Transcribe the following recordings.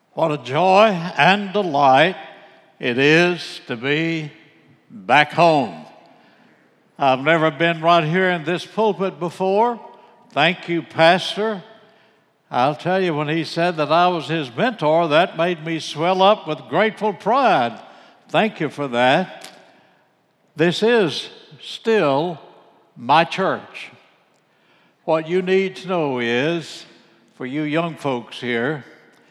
What a joy and delight it is to be back home. I've never been right here in this pulpit before. Thank you, Pastor. I'll tell you, when he said that I was his mentor, that made me swell up with grateful pride. Thank you for that. This is still my church. What you need to know is, for you young folks here,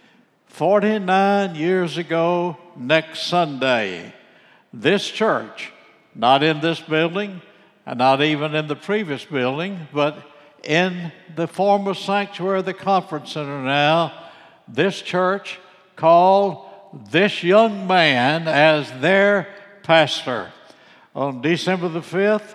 49 years ago next Sunday, this church, not in this building and not even in the previous building, but in the former sanctuary of the conference center now, this church called this young man as their pastor. On December the 5th,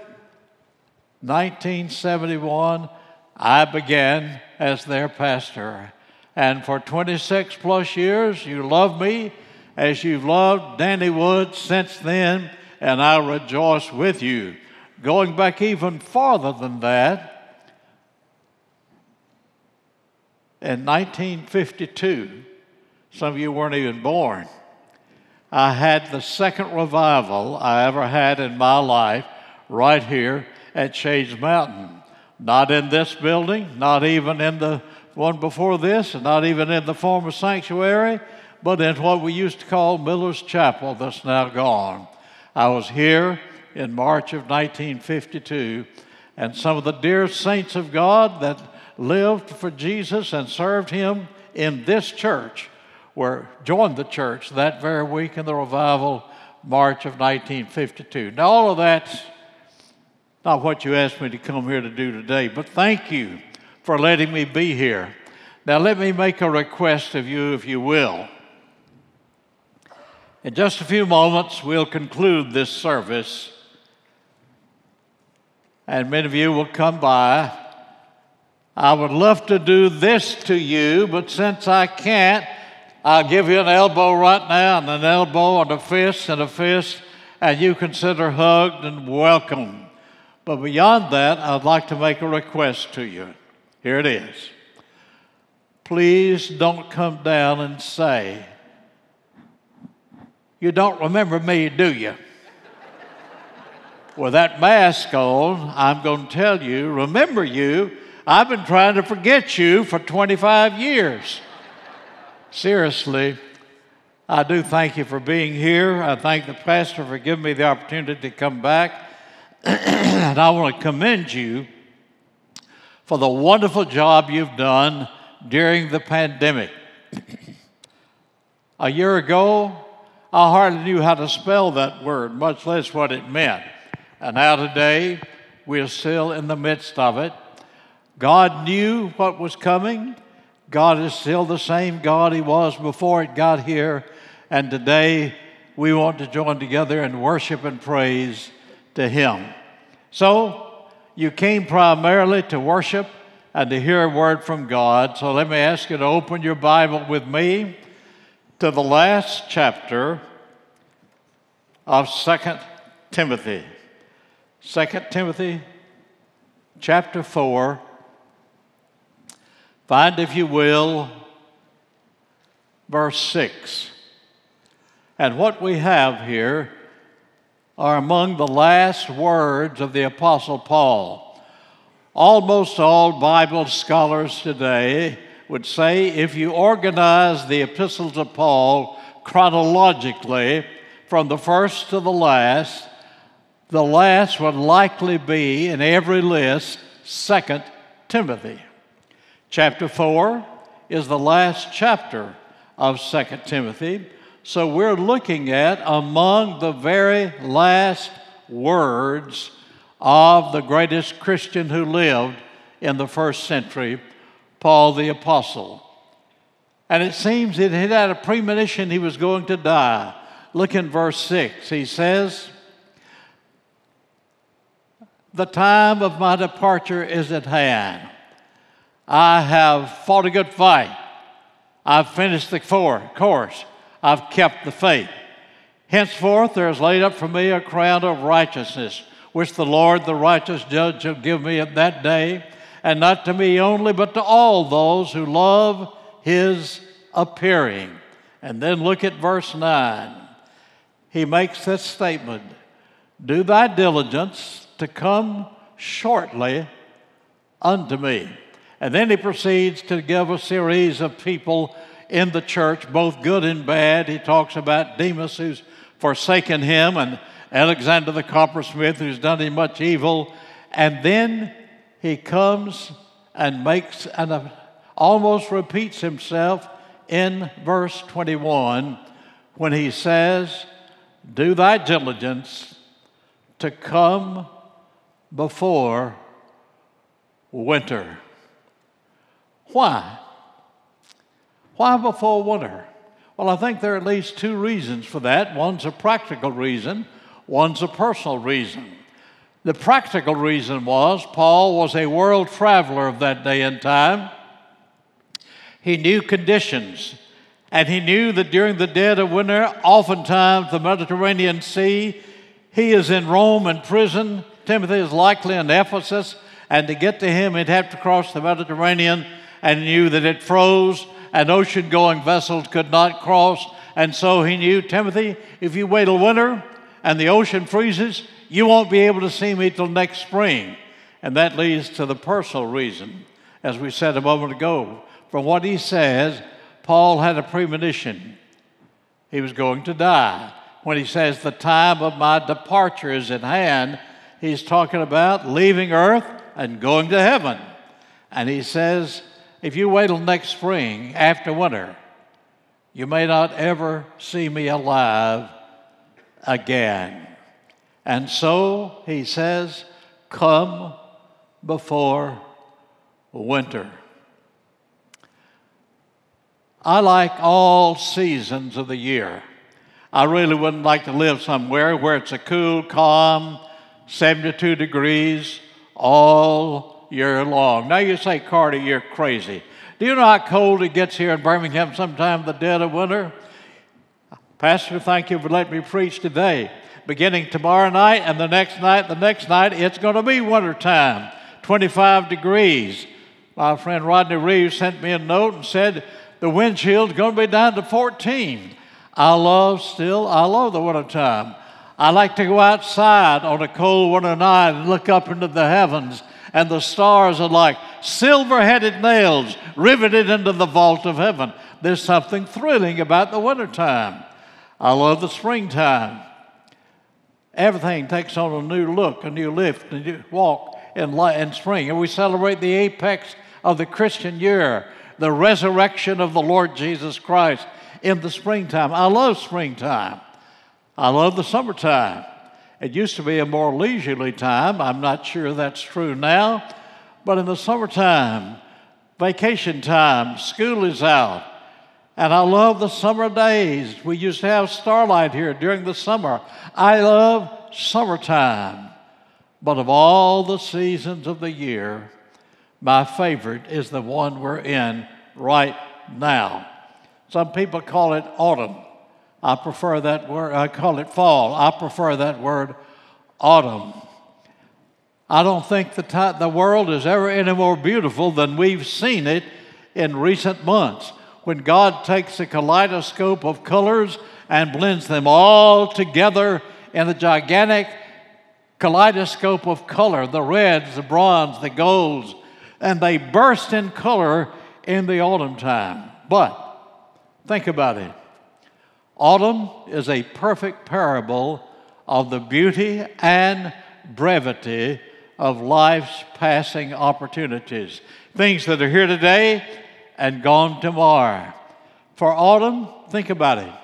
1971, I began as their pastor. And for 26 plus years, you love me as you've loved Danny Wood since then, and I rejoice with you. Going back even farther than that, in 1952, some of you weren't even born, I had the second revival I ever had in my life right here at Shades Mountain. Not in this building, not even in the one before this, and not even in the former sanctuary, but in what we used to call Miller's Chapel that's now gone. I was here in March of 1952, and some of the dear saints of God that lived for Jesus and served him in this church joined the church that very week in the revival, March of 1952. Now, all of that's not what you asked me to come here to do today, but thank you for letting me be here. Now, let me make a request of you, if you will. In just a few moments, we'll conclude this service, and many of you will come by. I would love to do this to you, but since I can't, I'll give you an elbow right now, and an elbow, and a fist, and you consider hugged and welcome. But beyond that, I'd like to make a request to you. Here it is. Please don't come down and say, "You don't remember me, do you?" With that mask on, I'm going to tell you, remember you. I've been trying to forget you for 25 years. Seriously, I do thank you for being here. I thank the pastor for giving me the opportunity to come back. And I want to commend you for the wonderful job you've done during the pandemic. A year ago, I hardly knew how to spell that word, much less what it meant. And now today, we're still in the midst of it. God knew what was coming. God is still the same God he was before it got here. And today, we want to join together in worship and praise to him. So, you came primarily to worship and to hear a word from God. So let me ask you to open your Bible with me to the last chapter of 2 Timothy. 2 Timothy chapter 4. Find, if you will, verse 6. And what we have here are among the last words of the Apostle Paul. Almost all Bible scholars today would say if you organize the epistles of Paul chronologically from the first to the last would likely be in every list 2 Timothy. Chapter 4 is the last chapter of 2 Timothy. So we're looking at among the very last words of the greatest Christian who lived in the first century, Paul the Apostle. And it seems that he had a premonition he was going to die. Look in verse 6. He says, "The time of my departure is at hand. I have fought a good fight. I've finished the course. I've kept the faith. Henceforth there is laid up for me a crown of righteousness, which the Lord, the righteous judge, shall give me at that day, and not to me only, but to all those who love his appearing." And then look at verse 9. He makes this statement, do thy diligence to come shortly unto me. And then he proceeds to give a series of people in the church, both good and bad. He talks about Demas, who's forsaken him, and Alexander the coppersmith, who's done him much evil. And then he comes and makes and almost repeats himself in verse 21 when he says, do thy diligence to come before winter. Why? Why before winter? Well, I think there are at least two reasons for that. One's a practical reason, one's a personal reason. The practical reason was Paul was a world traveler of that day and time. He knew conditions, and he knew that during the dead of winter, oftentimes the Mediterranean Sea, he is in Rome in prison. Timothy is likely in Ephesus, and to get to him, he'd have to cross the Mediterranean, and he knew that it froze, and ocean-going vessels could not cross. And so he knew, Timothy, if you wait till winter and the ocean freezes, you won't be able to see me till next spring. And that leads to the personal reason. As we said a moment ago, from what he says, Paul had a premonition. He was going to die. When he says the time of my departure is at hand, he's talking about leaving earth and going to heaven. And he says, if you wait till next spring, after winter, you may not ever see me alive again. And so he says, come before winter. I like all seasons of the year. I really wouldn't like to live somewhere where it's a cool, calm, 72 degrees all year long. Now you say, Carter, you're crazy. Do you know how cold it gets here in Birmingham sometime the dead of winter? Pastor, thank you for letting me preach today. Beginning tomorrow night and the next night, it's going to be wintertime, 25 degrees. My friend Rodney Reeves sent me a note and said the wind chill's going to be down to 14. I love the wintertime. I like to go outside on a cold winter night and look up into the heavens, and the stars are like silver-headed nails riveted into the vault of heaven. There's something thrilling about the wintertime. I love the springtime. Everything takes on a new look, a new lift, a new walk in spring. And we celebrate the apex of the Christian year, the resurrection of the Lord Jesus Christ in the springtime. I love springtime. I love the summertime. It used to be a more leisurely time. I'm not sure that's true now. But in the summertime, vacation time, school is out. And I love the summer days. We used to have starlight here during the summer. I love summertime. But of all the seasons of the year, my favorite is the one we're in right now. Some people call it autumn. I prefer that word. I call it fall. I prefer that word autumn. I don't think the world is ever any more beautiful than we've seen it in recent months, when God takes a kaleidoscope of colors and blends them all together in a gigantic kaleidoscope of color, the reds, the bronze, the golds, and they burst in color in the autumn time. But think about it. Autumn is a perfect parable of the beauty and brevity of life's passing opportunities, things that are here today and gone tomorrow. For autumn, think about it,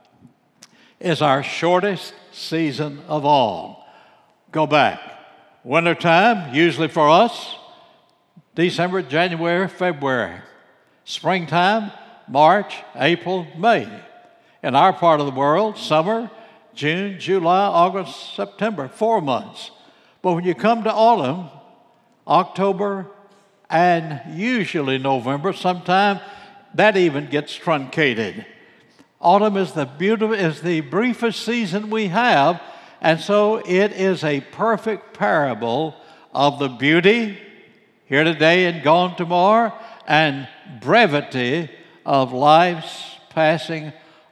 is our shortest season of all. Go back. Wintertime, usually for us, December, January, February. Springtime, March, April, May. In our part of the world, summer, June, July, August, September, 4 months. But when you come to autumn, October, and usually November, sometime that even gets truncated. Autumn is the briefest season we have, and so it is a perfect parable of the beauty, here today and gone tomorrow, and brevity of life's passing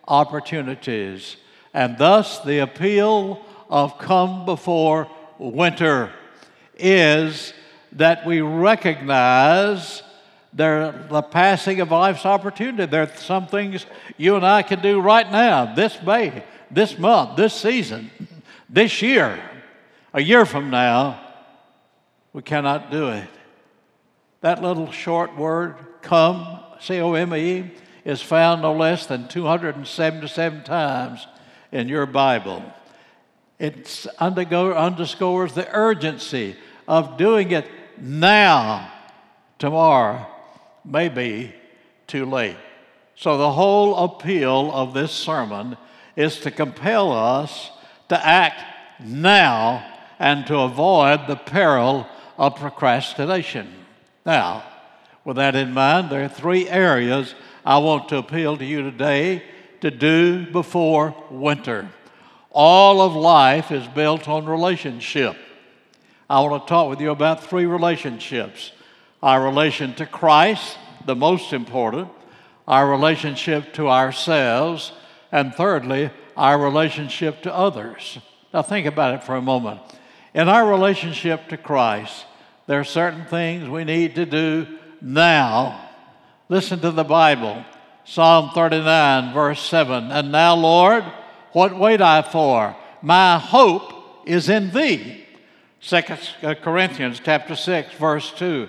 opportunities. And thus the appeal of come before winter is that we recognize the passing of life's opportunity. There are some things you and I can do right now, this May, this month, this season, this year. A year from now, we cannot do it. That little short word, come, C-O-M-E, is found no less than 277 times in your Bible. It underscores the urgency of doing it now. Tomorrow may be too late. So the whole appeal of this sermon is to compel us to act now and to avoid the peril of procrastination. Now, with that in mind, there are three areas I want to appeal to you today to do before winter. All of life is built on relationship. I want to talk with you about three relationships. Our relation to Christ, the most important, our relationship to ourselves, and thirdly, our relationship to others. Now think about it for a moment. In our relationship to Christ, there are certain things we need to do now. Listen to the Bible. Psalm 39, verse 7. And now, Lord, what wait I for? My hope is in thee. 2 Corinthians chapter 6, verse 2.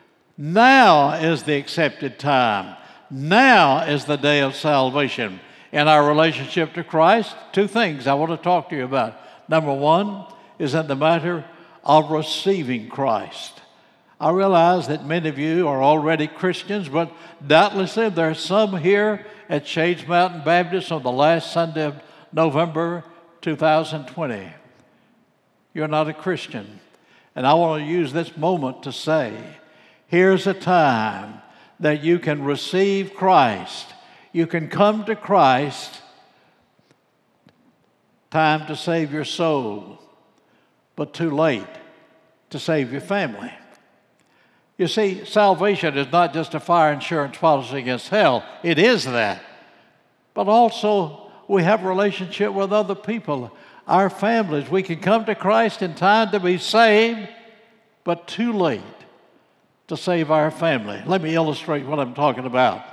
Now is the accepted time. Now is the day of salvation. In our relationship to Christ, two things I want to talk to you about. Number one is in the matter of receiving Christ. I realize that many of you are already Christians, but doubtlessly there are some here at Shades Mountain Baptist on the last Sunday of November 2020. You're not a Christian. And I want to use this moment to say, here's a time that you can receive Christ. You can come to Christ. Time to save your soul, but too late to save your family. You see, salvation is not just a fire insurance policy against hell. It is that. But also, we have a relationship with other people, our families. We can come to Christ in time to be saved, but too late to save our family. Let me illustrate what I'm talking about.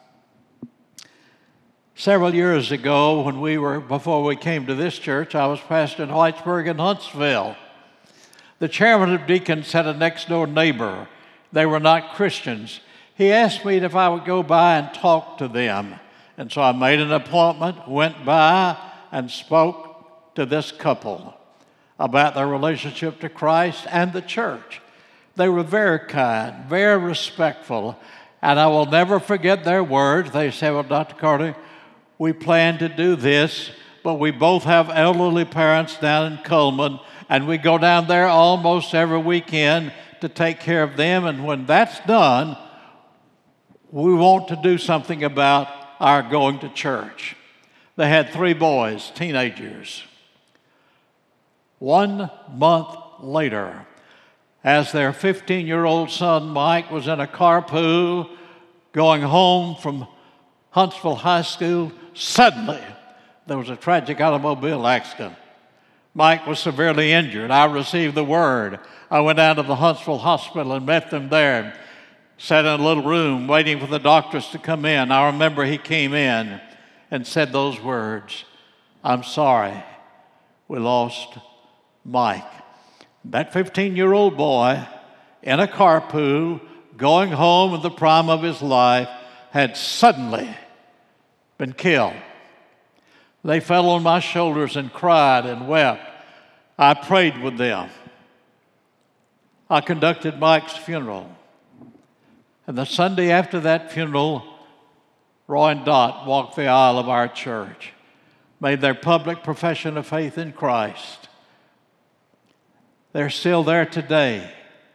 Several years ago, before we came to this church, I was pastor in Whitesburg and Huntsville. The chairman of deacons had a next-door neighbor. They were not Christians. He asked me if I would go by and talk to them. And so I made an appointment, went by, and spoke to this couple about their relationship to Christ and the church. They were very kind, very respectful, and I will never forget their words. They said, well, Dr. Carter, we plan to do this, but we both have elderly parents down in Coleman, and we go down there almost every weekend to take care of them. And when that's done, we want to do something about our going to church. They had 3 boys, teenagers. 1 month later, as their 15-year-old son, Mike, was in a carpool going home from Huntsville High School, suddenly there was a tragic automobile accident. Mike was severely injured. I received the word. I went down to the Huntsville Hospital and met them there, sat in a little room waiting for the doctors to come in. I remember he came in and said those words, I'm sorry, we lost Mike. That 15-year-old boy in a carpool going home in the prime of his life had suddenly been killed. They fell on my shoulders and cried and wept. I prayed with them. I conducted Mike's funeral. And the Sunday after that funeral, Roy and Dot walked the aisle of our church, made their public profession of faith in Christ. They're still there today.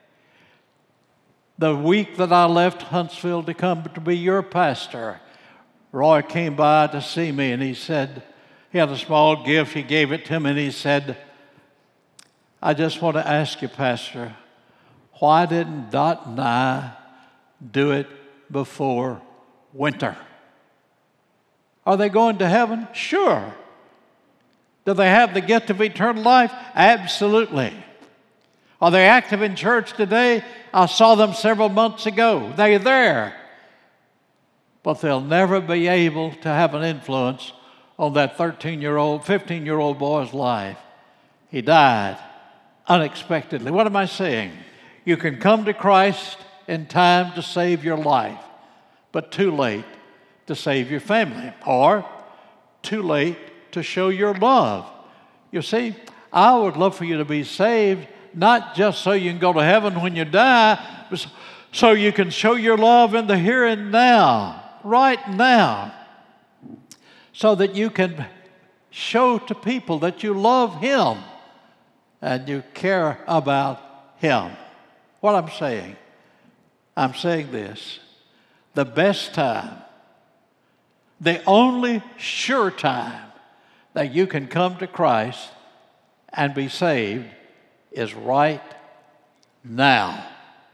The week that I left Huntsville to come to be your pastor, Roy came by to see me, and he said, he had a small gift, he gave it to me, and he said, I just want to ask you, Pastor, why didn't Dot and I do it before winter? Are they going to heaven? Sure. Do they have the gift of eternal life? Absolutely. Are they active in church today? I saw them several months ago. They're there. But they'll never be able to have an influence on that 13-year-old, 15-year-old boy's life. He died unexpectedly. What am I saying? You can come to Christ in time to save your life, but too late to save your family, or too late to show your love. You see, I would love for you to be saved, not just so you can go to heaven when you die, but so you can show your love in the here and now, right now, so that you can show to people that you love Him and you care about Him. What I'm saying this: the best time, the only sure time that you can come to Christ and be saved is right now.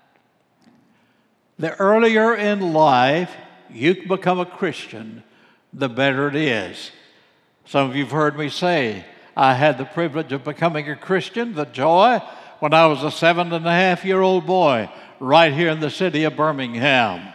The earlier in life you become a Christian, the better it is. Some of you have heard me say, I had the privilege of becoming a Christian, the joy, when I was a 7.5-year-old boy right here in the city of Birmingham.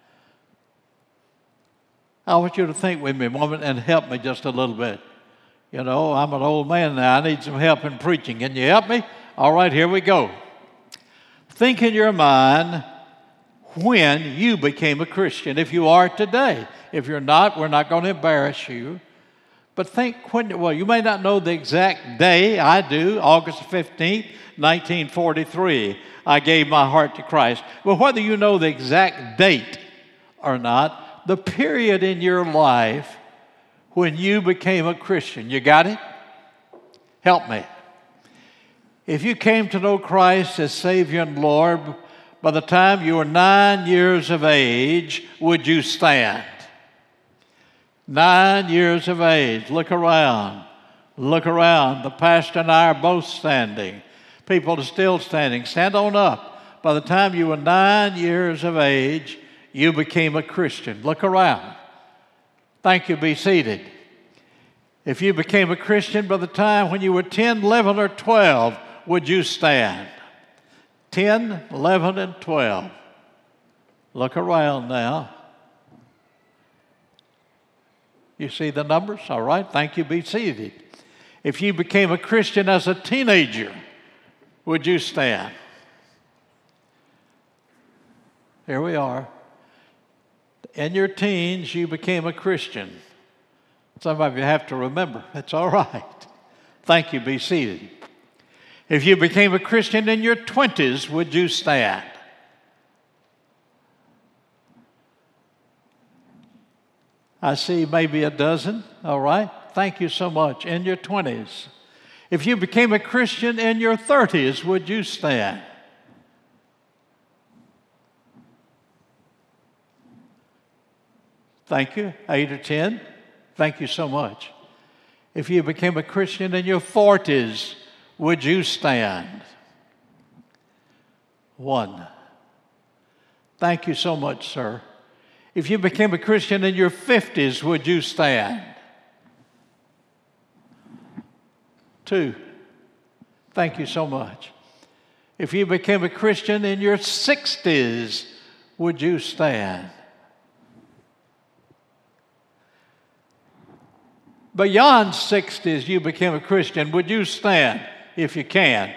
I want you to think with me a moment and help me just a little bit. You know, I'm an old man now. I need some help in preaching. Can you help me? All right, here we go. Think in your mind when you became a Christian, if you are today. If you're not, we're not going to embarrass you. But think when, well, you may not know the exact day. I do, August 15th, 1943. I gave my heart to Christ. Well, whether you know the exact date or not, the period in your life when you became a Christian, you got it? Help me. If you came to know Christ as Savior and Lord by the time you were 9 years of age, would you stand? 9 years of age. Look around. Look around. The pastor and I are both standing. People are still standing. Stand on up. By the time you were 9 years of age, you became a Christian. Look around. Thank you. Be seated. If you became a Christian by the time when you were 10, 11, or 12, would you stand? 10, 11, and 12. Look around now. You see the numbers? All right. Thank you. Be seated. If you became a Christian as a teenager, would you stand? Here we are. In your teens, you became a Christian. Some of you have to remember. That's all right. Thank you. Be seated. If you became a Christian in your 20s, would you stand? I see maybe a dozen. All right. Thank you so much. In your 20s. If you became a Christian in your 30s, would you stand? Thank you. 8 or 10. Thank you so much. If you became a Christian in your 40s, would you stand? 1. Thank you so much, sir. If you became a Christian in your 50s, would you stand? 2. Thank you so much. If you became a Christian in your 60s, would you stand? Beyond 60s, you became a Christian, would you stand if you can?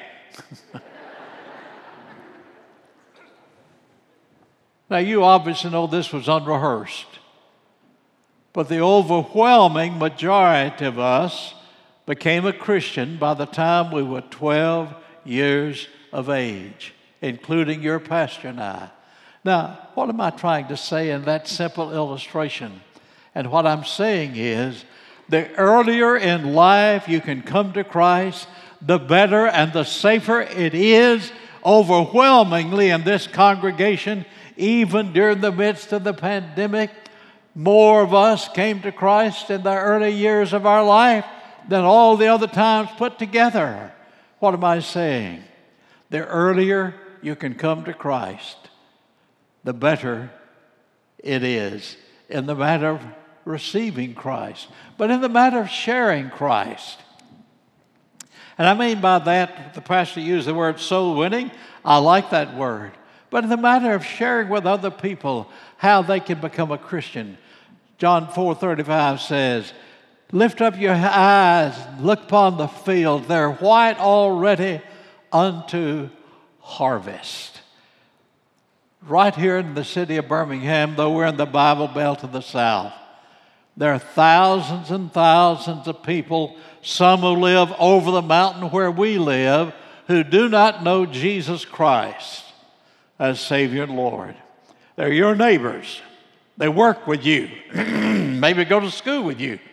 Now, you obviously know this was unrehearsed, but the overwhelming majority of us became a Christian by the time we were 12 years of age, including your pastor and I. Now, what am I trying to say in that simple illustration? And what I'm saying is, the earlier in life you can come to Christ, the better and the safer it is. Overwhelmingly in this congregation, even during the midst of the pandemic, more of us came to Christ in the early years of our life than all the other times put together. What am I saying? The earlier you can come to Christ, the better it is in the matter of receiving Christ, but in the matter of sharing Christ. And I mean by that, the pastor used the word soul winning. I like that word. But in the matter of sharing with other people how they can become a Christian, John 4:35 says, lift up your eyes, look upon the field. They're white already unto harvest. Right here in the city of Birmingham, though we're in the Bible Belt of the South, there are thousands and thousands of people, some who live over the mountain where we live, who do not know Jesus Christ as Savior and Lord. They're your neighbors. They work with you, maybe go to school with you.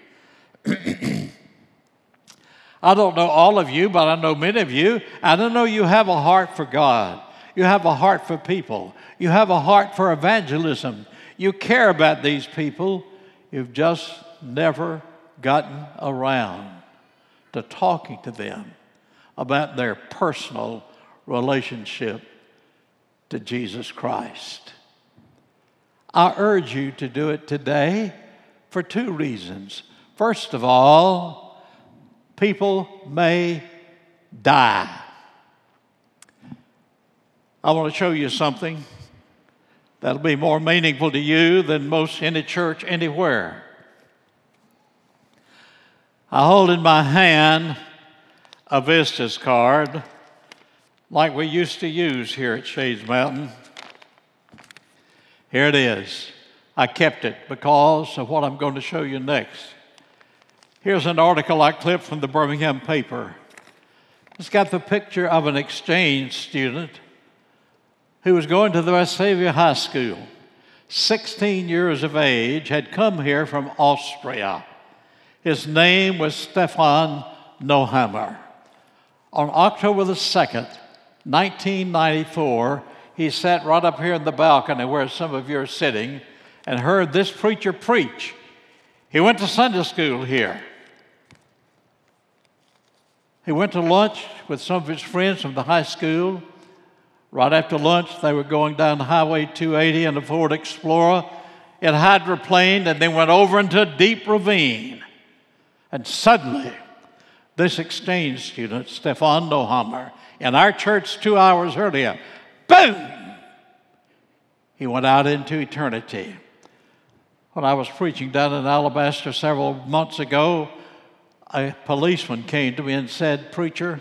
I don't know all of you, but I know many of you. And I know you have a heart for God. You have a heart for people. You have a heart for evangelism. You care about these people. You've just never gotten around to talking to them about their personal relationship to Jesus Christ. I urge you to do it today for two reasons. First of all, people may die. I want to show you something that'll be more meaningful to you than most any church anywhere. I hold in my hand a Vistas card like we used to use here at Shades Mountain. Here it is. I kept it because of what I'm going to show you next. Here's an article I clipped from the Birmingham paper. It's got the picture of an exchange student who was going to the Vestavia High School. 16 years of age, had come here from Austria. His name was Stefan Nohammer. On October the 2nd, 1994, he sat right up here in the balcony where some of you are sitting and heard this preacher preach. He went to Sunday school here. He went to lunch with some of his friends from the high school. Right after lunch, they were going down Highway 280 in a Ford Explorer. It hydroplaned and then went over into a deep ravine. And suddenly, this exchange student, Stefan Nohammer, in our church 2 hours earlier, boom! He went out into eternity. When I was preaching down in Alabaster several months ago, a policeman came to me and said, "Preacher,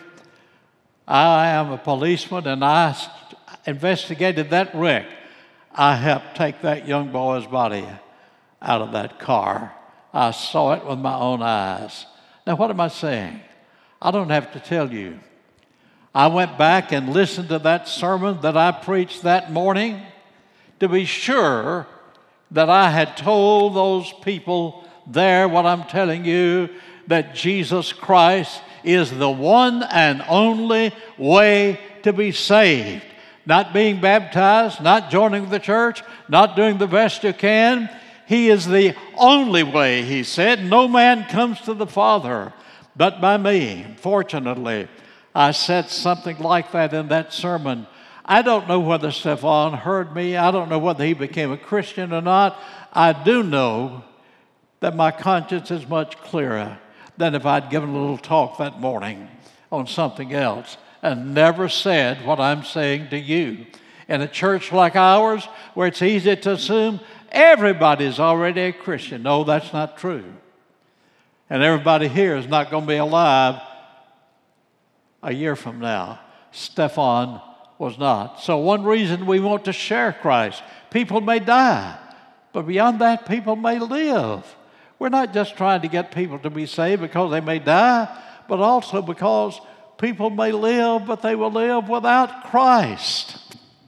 I am a policeman and I investigated that wreck. I helped take that young boy's body out of that car. I saw it with my own eyes." Now, what am I saying? I don't have to tell you. I went back and listened to that sermon that I preached that morning to be sure that I had told those people there what I'm telling you, that Jesus Christ is the one and only way to be saved. Not being baptized, not joining the church, not doing the best you can. He is the only way, he said. No man comes to the Father but by me. Fortunately, I said something like that in that sermon. I don't know whether Stefan heard me. I don't know whether he became a Christian or not. I do know that my conscience is much clearer than if I'd given a little talk that morning on something else and never said what I'm saying to you. In a church like ours, where it's easy to assume everybody's already a Christian. No, that's not true. And everybody here is not going to be alive a year from now. Stefan was not. So one reason we want to share Christ, people may die, but beyond that, people may live. We're not just trying to get people to be saved because they may die, but also because people may live, but they will live without Christ.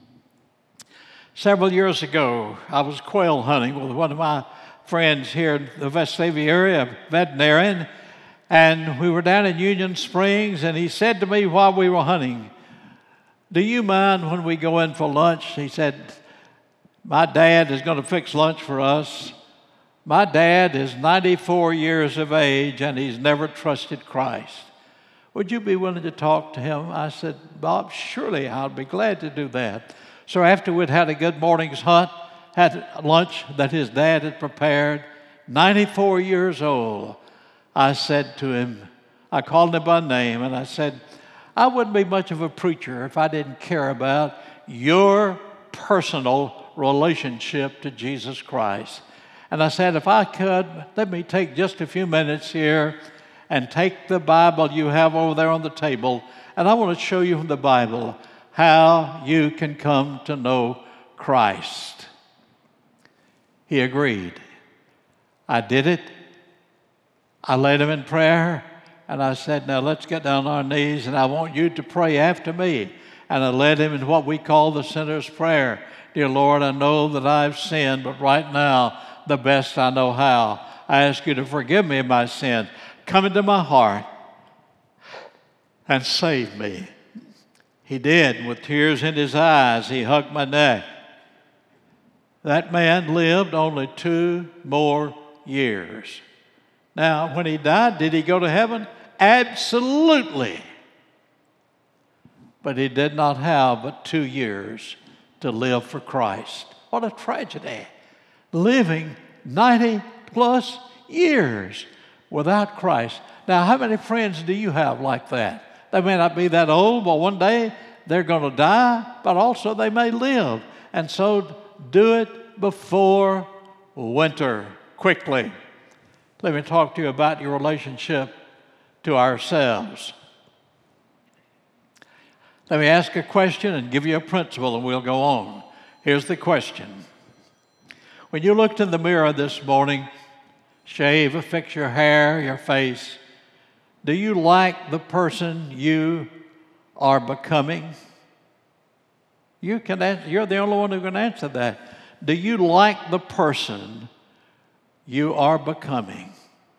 Several years ago, I was quail hunting with one of my friends here in the Vestavia area, a veterinarian, and we were down in Union Springs, and he said to me while we were hunting, "Do you mind when we go in for lunch?" He said, "My dad is going to fix lunch for us. My dad is 94 years of age, and he's never trusted Christ. Would you be willing to talk to him?" I said, "Bob, surely I'll be glad to do that." So after we'd had a good morning's hunt, had lunch that his dad had prepared, 94 years old, I said to him, I called him by name, and I said, I wouldn't be much of a preacher if I didn't care about your personal relationship to Jesus Christ. And I said, if I could, let me take just a few minutes here and take the Bible you have over there on the table, and I want to show you from the Bible how you can come to know Christ. He agreed. I did it. I led him in prayer, and I said, now let's get down on our knees, and I want you to pray after me. And I led him in what we call the sinner's prayer. Dear Lord, I know that I've sinned, but right now, the best I know how, I ask you to forgive me of my sins. Come into my heart and save me. He did. With tears in his eyes, he hugged my neck. That man lived only 2 more years. Now, when he died, did he go to heaven? Absolutely. But he did not have but 2 years to live for Christ. What a tragedy. Living 90 plus years without Christ. Now, how many friends do you have like that? They may not be that old, but one day they're going to die, but also they may live. And so do it before winter, quickly. Let me talk to you about your relationship to ourselves. Let me ask a question and give you a principle, and we'll go on. Here's the question. When you looked in the mirror this morning, shave or fix your hair, your face, do you like the person you are becoming? You can answer, you're the only one who can answer that. Do you like the person you are becoming?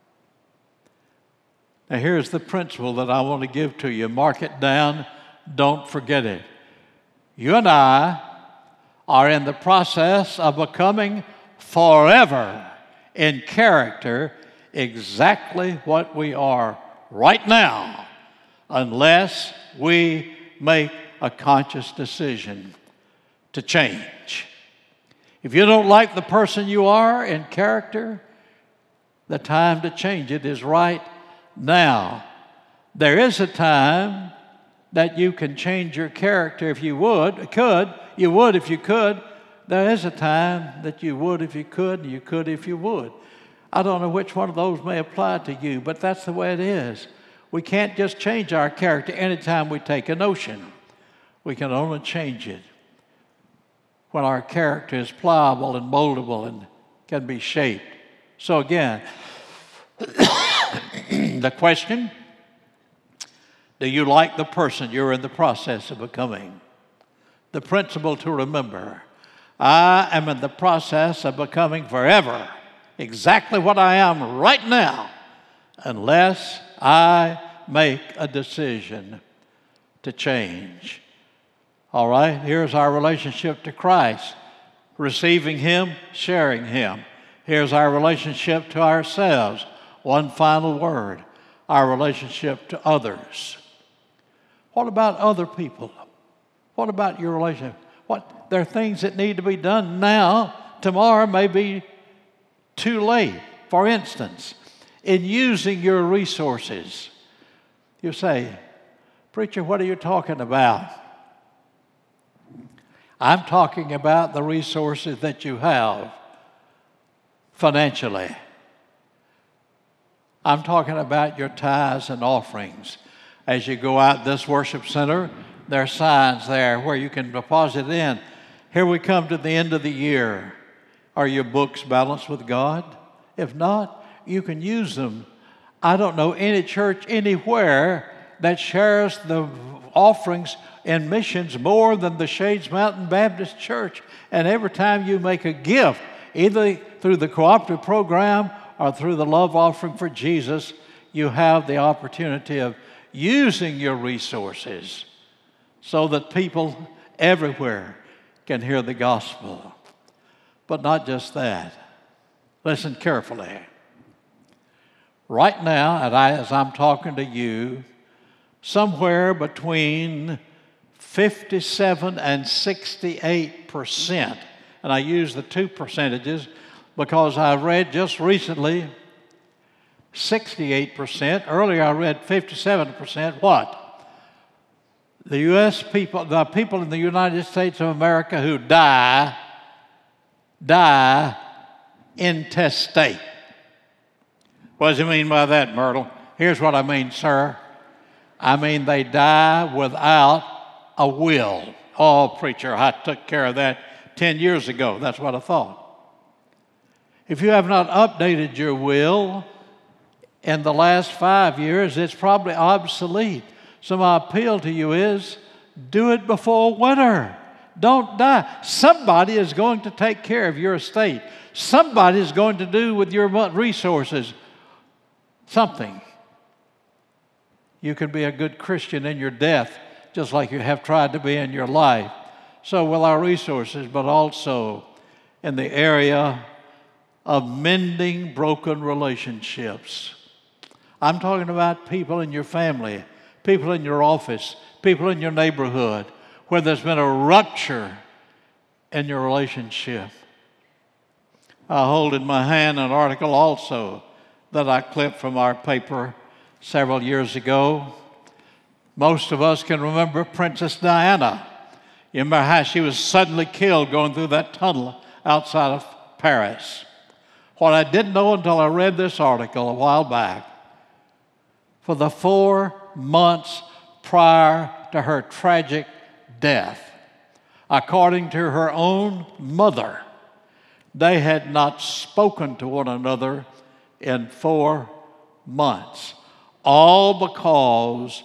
Now here's the principle that I want to give to you. Mark it down. Don't forget it. You and I are in the process of becoming forever in character exactly what we are right now, unless we make a conscious decision to change. If you don't like the person you are in character, the time to change it is right now. There is a time that you can change your character if you would. You would if you could. There is a time that you would if you could, and you could if you would. I don't know which one of those may apply to you, but that's the way it is. We can't just change our character anytime we take a notion. We can only change it when our character is pliable and moldable and can be shaped. So again, the question, do you like the person you're in the process of becoming? The principle to remember, I am in the process of becoming forever exactly what I am right now, unless I make a decision to change. All right, here's our relationship to Christ. Receiving Him, sharing Him. Here's our relationship to ourselves. One final word, our relationship to others. What about other people? What about your relationship? There are things that need to be done now. Tomorrow may be too late. For instance, in using your resources, you say, preacher, what are you talking about? I'm talking about the resources that you have financially. I'm talking about your tithes and offerings. As you go out this worship center, there are signs there where you can deposit it in. Here we come to the end of the year. Are your books balanced with God? If not, you can use them. I don't know any church anywhere that shares the offerings in missions more than the Shades Mountain Baptist Church. And every time you make a gift, either through the cooperative program or through the love offering for Jesus, you have the opportunity of using your resources so that people everywhere can hear the gospel. But not just that. Listen carefully. Right now, as I'm talking to you, somewhere between 57 and 68%, and I use the two percentages, because I read just recently 68%. Earlier I read 57%. What? The U.S. people, the people in the United States of America who die intestate. What does he mean by that, Myrtle? Here's what I mean, sir. I mean they die without a will. Oh, preacher, I took care of that 10 years ago. That's what I thought. If you have not updated your will in the last 5 years, it's probably obsolete. So my appeal to you is, do it before winter. Don't die. Somebody is going to take care of your estate. Somebody is going to do with your resources something. You can be a good Christian in your death, just like you have tried to be in your life. So with our resources, but also in the area of mending broken relationships. I'm talking about people in your family, people in your office, people in your neighborhood, where there's been a rupture in your relationship. I hold in my hand an article also that I clipped from our paper several years ago. Most of us can remember Princess Diana. You remember how she was suddenly killed going through that tunnel outside of Paris. What I didn't know until I read this article a while back, for the 4 months prior to her tragic death, according to her own mother, they had not spoken to one another in 4 months. All because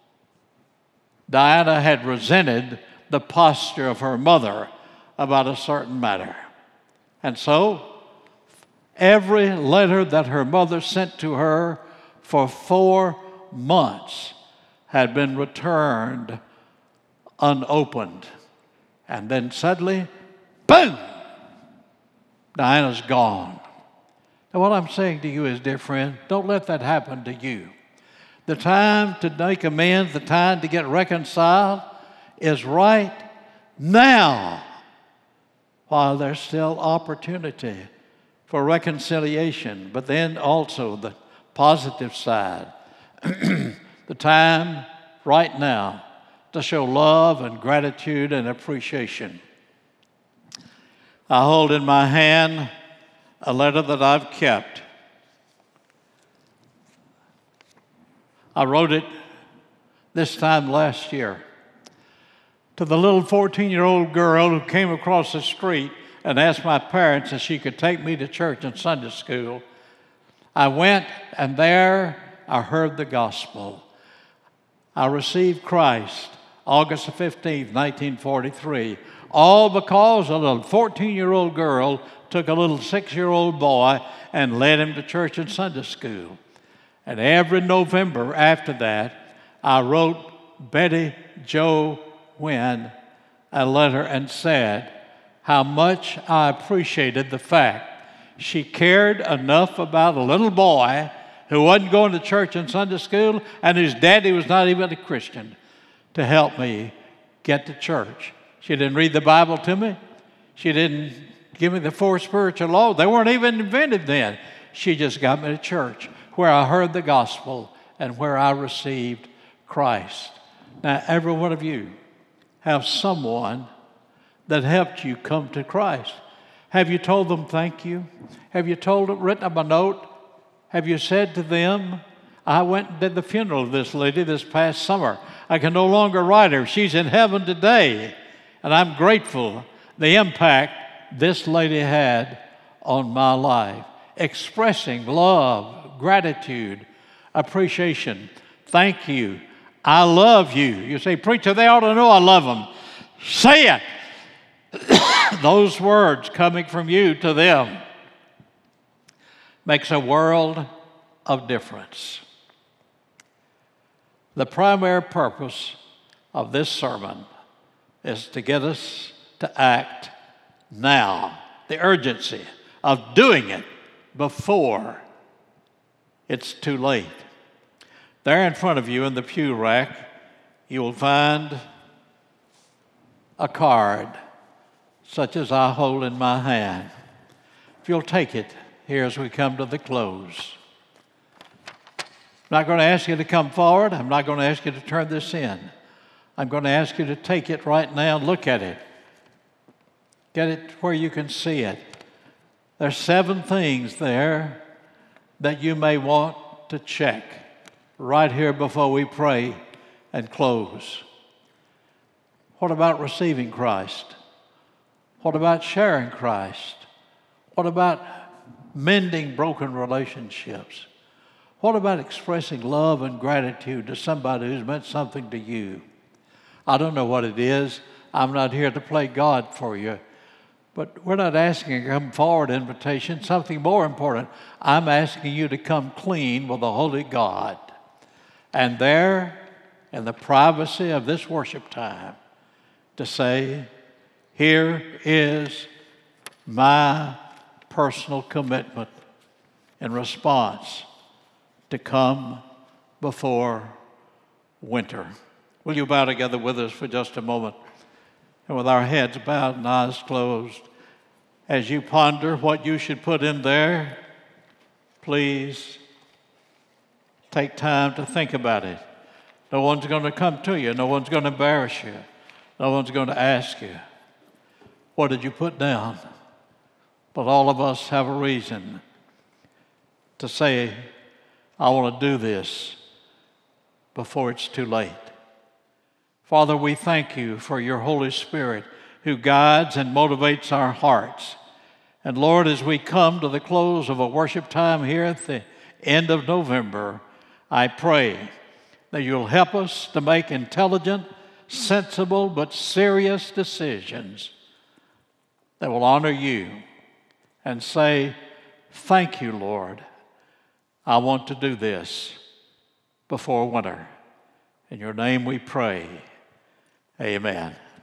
Diana had resented the posture of her mother about a certain matter. And so, every letter that her mother sent to her for 4 months had been returned unopened. And then suddenly, boom, Diana's gone. Now what I'm saying to you is, dear friend, don't let that happen to you. The time to make amends, the time to get reconciled is right now, while there's still opportunity for reconciliation. But then also the positive side, the time right now to show love and gratitude and appreciation. I hold in my hand a letter that I've kept. I wrote it this time last year to the little 14-year-old girl who came across the street and asked my parents if she could take me to church and Sunday school. I went, and there I heard the gospel. I received Christ August 15th, 1943, all because a little 14-year-old girl took a little 6-year-old boy and led him to church and Sunday school. And every November after that, I wrote Betty Jo Wynn a letter and said how much I appreciated the fact she cared enough about a little boy who wasn't going to church and Sunday school and whose daddy was not even a Christian to help me get to church. She didn't read the Bible to me. She didn't give me the 4 spiritual laws. They weren't even invented then. She just got me to church where I heard the gospel and where I received Christ. Now, every one of you have someone that helped you come to Christ. Have you told them thank you? Have you told them, written them a note? Have you said to them, I went and did the funeral of this lady this past summer. I can no longer write her. She's in heaven today. And I'm grateful the impact this lady had on my life. Expressing love, gratitude, appreciation. Thank you. I love you. You say, preacher, they ought to know I love them. Say it. Those words coming from you to them makes a world of difference. The primary purpose of this sermon is to get us to act now. The urgency of doing it before it's too late. There in front of you in the pew rack, you will find a card such as I hold in my hand. if you'll take it here as we come to the close. I'm not going to ask you to come forward. I'm not going to ask you to turn this in. I'm going to ask you to take it right now and look at it. Get it where you can see it. There's 7 things there that you may want to check right here before we pray and close. What about receiving Christ? What about sharing Christ? What about mending broken relationships? What about expressing love and gratitude to somebody who's meant something to you? I don't know what it is. I'm not here to play God for you. But we're not asking you to come forward invitation. Something more important, I'm asking you to come clean with the Holy God. And there, in the privacy of this worship time, to say, here is my personal commitment in response to come before winter. Will you bow together with us for just a moment? And with our heads bowed and eyes closed, as you ponder what you should put in there, please take time to think about it. No one's going to come to you. No one's going to embarrass you. No one's going to ask you, what did you put down? But all of us have a reason to say, I want to do this before it's too late. Father, we thank you for your Holy Spirit who guides and motivates our hearts. And Lord, as we come to the close of a worship time here at the end of November, I pray that you'll help us to make intelligent, sensible, but serious decisions that will honor you and say, thank you, Lord. I want to do this before winter. In your name we pray. Amen.